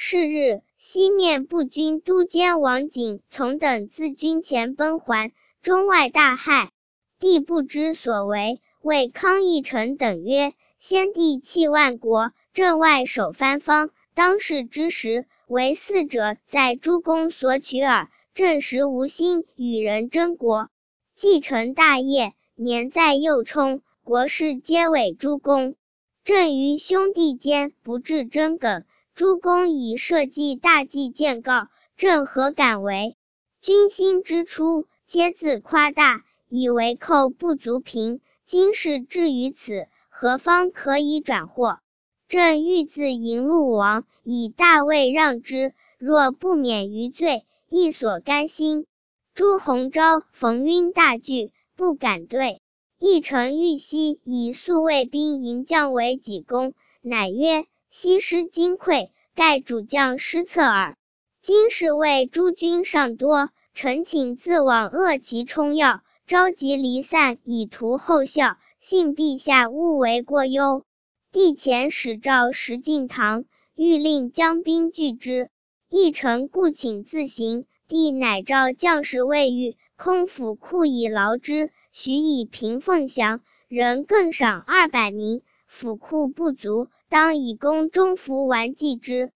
是日，西面步军都监王景从等自军前奔还，中外大骇。帝不知所为，谓康义成等曰：先帝弃万国，镇外守藩方，当世之时，为嗣者在诸公所取耳，朕实无心与人争国。既成大业，年在幼冲，国事皆委诸公。朕于兄弟间不治争梗，诸公以社稷大计见告，朕何敢为？君心之初，皆自夸大，以为寇不足平，今事至于此，何方可以转祸？朕欲自迎陆王，以大位让之，若不免于罪，亦所甘心。朱鸿昭、冯晕大惧，不敢对。义成欲西，以宿卫兵营将为己功，乃曰：西施今溃，盖主将失策耳。今是谓诸军尚多，臣请自往扼其冲要，召集离散，以图后效，幸陛下勿为过忧。帝遣使召石敬瑭，欲令将兵拒之。义成故请自行，帝乃召将士未遇，空府库以劳之，许以平凤翔，人更赏200名，府库不足，当以供中服完祭之。